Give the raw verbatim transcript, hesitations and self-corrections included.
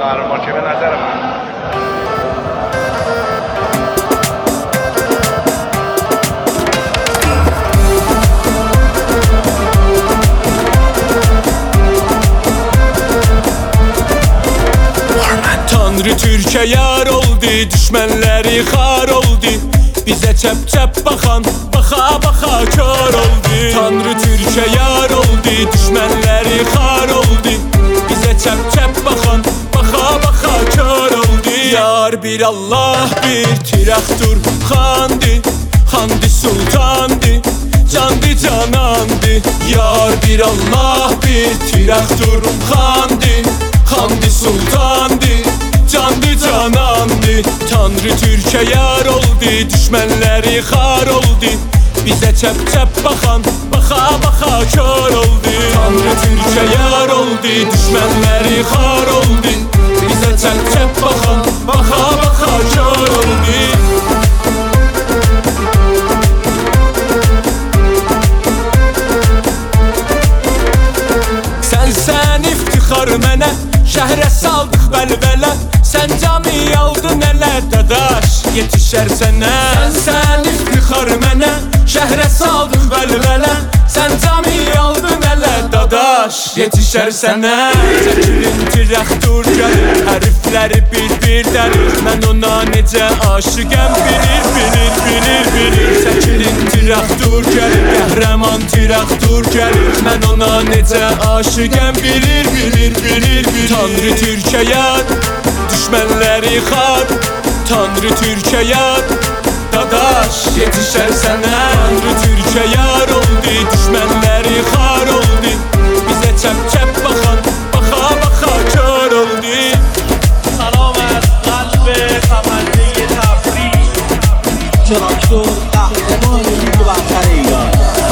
Makine nəzər var. Tanrı Türkiye yar oldu, düşmanları xar oldu. Bize çep çep bakan, baka baka kör oldu. Tanrı Türkiye yar oldu, düşmanları xar oldu. Bize çep çep bakan, baka baka kör oldu. Yar bir Allah bir tiraktur xandı, xandı sultandı, candı canandı. Yar bir Allah bir tiraktur xandı, xandı sultandı, candı canandı. Tanrı Türkiye yar oldu, düşmanları xar oldu. Bize çep çep bakan, baka baka kör oldu. Tanrı Türkiye yar oldu, düşmanları xar oldu. Bize çep çep bakan, baka baka kör oldu. Sen sen iftixar mənə, şəhrə saldıq bəlbələ. Sen cami aldın elə dadaş, yetişər sənə. Sen sen iftixar mənə, şəhrə saldıq bəlbələ. Sen cami aldın elə dadaş, yetişər sənə. Çəkilin tiraktur gəlir, hərfləri bir-bir dərir. Mən ona necə aşıqəm bilir, bilir, bilir, bilir. Çəkilin tiraktur gəlir, qəhrəman tiraktur gəlir. Mən ona necə aşıqəm bilir, bilir, bilir, bilir. Tanrı Türkiye yar, düşmanları xar. Tanrı Türkiye yar, dadaş yetişər sənə. Tanrı Türkiye yar oldu, düşmanları xar oldu. Bize çep çep bakan, baka baka kör oldu. سلام از قلب خبرنگار تبریز. تراکتور قهرمان لیگ برتر ایران.